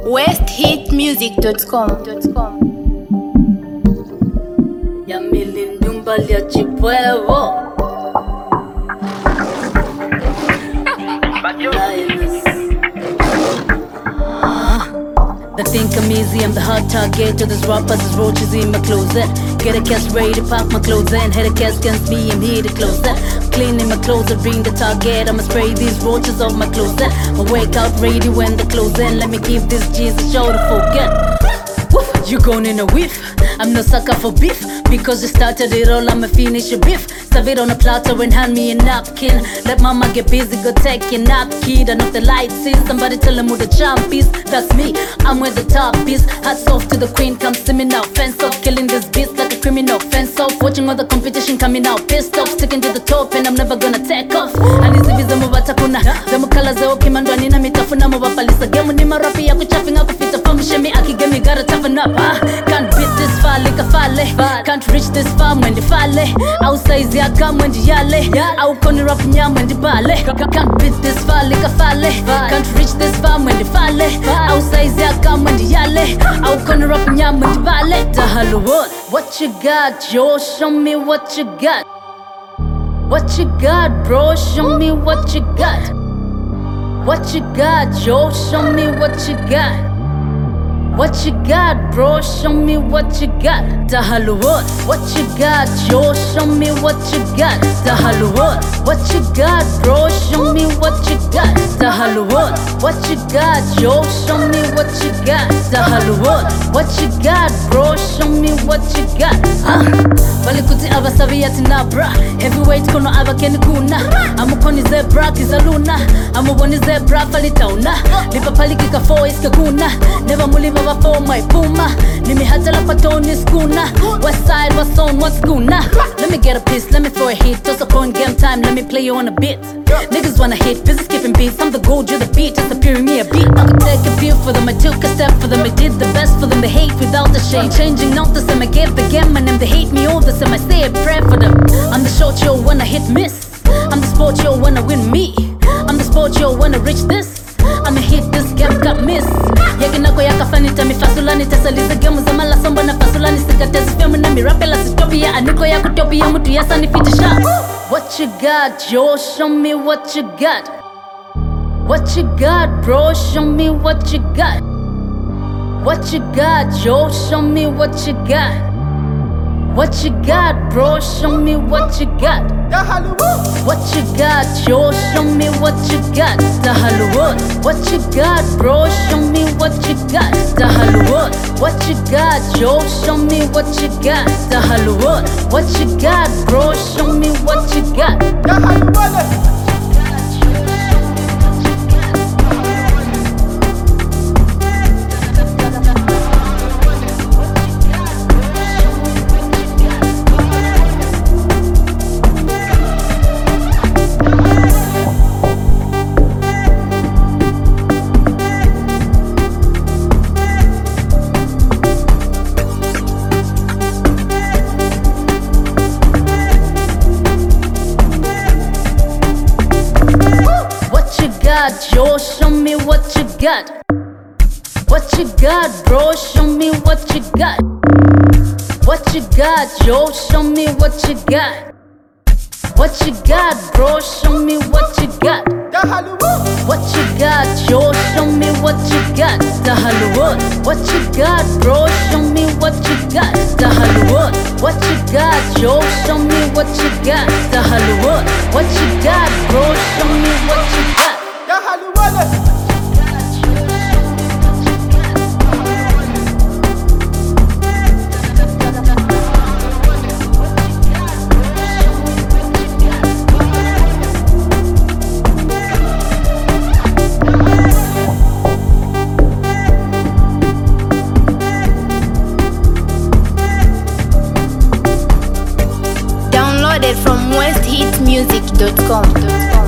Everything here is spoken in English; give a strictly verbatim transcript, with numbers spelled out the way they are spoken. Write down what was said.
west hit music dot com. Yamilindumba lya chipwevo They think I'm easy, I'm the hot target to these rappers, these roaches in my closet. Get a cast ready to pack my clothes in. Head a cast against me, I'm here to close that. Cleaning my clothes, ring the target. I'ma spray these roaches off my closet. I wake out ready when they close in. Let me give this G's a show to forget. Woof, you gone in a whiff. I'm no sucker for beef, because you started it all, I'ma finish your beef. Serve it on a platter and hand me a napkin. Let mama get busy, go take your nap, kid. And off the lights is somebody tell them who the champ is. That's me, I'm where the top is. Hats off to the queen, come see me now. Fence off, killing this beast like a criminal. Fence off, watching all the competition coming out. Pissed off, sticking to the top and I'm never gonna take off. And hizi viza mubatakuna zemu kala zao kimandwani na mitafuna mubapalisa. Gemu ni marapi ya kuchafinga kufita famshemi akigemi gotta toughen up, huh? Can't beat this far like a fale. Can't reach this far when the fale. Outside ya come when the yale. Au koni rap nyam when the bale. Can't beat this far like a fale. Can't reach this far when the fale. Outside ya come when the yale. Au koni rap nyam when the bale. Dahalu what? What you got, yo? Show me what you got. What you got, bro? Show me what you got. What you got, yo? Show me what you got. What you got, bro? Show me what you got. Dahalu what? What you got, yo? Show me what you got. Dahalu what? What you got, bro? Show me what you got. Dahalu what? What you got, yo? Show me what you got. Dahalu what? What you got, bro? Show me what you got. Huh? Balikuti abasabi yatina bra. Heavyweight kono abakeni kuna. Amukoni zebra kizaluna. Amuboni zebra falitauna. Lipa palikika fo iskakuna. Never muliva for my puma. Nimi hatala patoni skuna. West side was on what's guna. Let me get a piece, let me throw a hit. Toss up on game time, let me play you on a beat. Niggas wanna hit, busy skipping beats. I'm the gold, you're the beat, it's appearing me a beat. I could take a few for them, I took a step for them. I did the best for them, they hate without the shame. Changing not the same, I gave the game my name. They hate me all the same, I say a prayer for them. I'm the short yo when I hit miss. I'm the sport yo when I win me. I'm the sport yo when I reach this. I'ma hit this game, got miss. Yaginako yakafanita mifasulani tesaliza gemu za mala somba na fasulani sikatezi fiamu na mirapela sitopia aniko ya kutopia mutu ya sani fitisha. What you got, yo? Show me what you got. What you got, bro? Show me what you got. What you got, yo? Show me what you got. What you got, bro? Show me what you got. What you got, yo? Show me what you got. Dahalu what? What you got, bro? Show me what you got. Dahalu what? What you got, yo? Show me what you got. Dahalu what? What you got, bro? Show me what you got. Dahalu what? Yo, show me what you got. What you got, bro? Show me what you got. What you got, yo? Show me what you got. What you got, bro? Show me what you got. What you got, yo? Show me what you got. Dahalu what? What you got, bro? Show me what you got. Dahalu what? What you got, yo? Show me what you got. Dahalu what? What you got, bro? Show me what you got. Downloaded from west hit music dot com.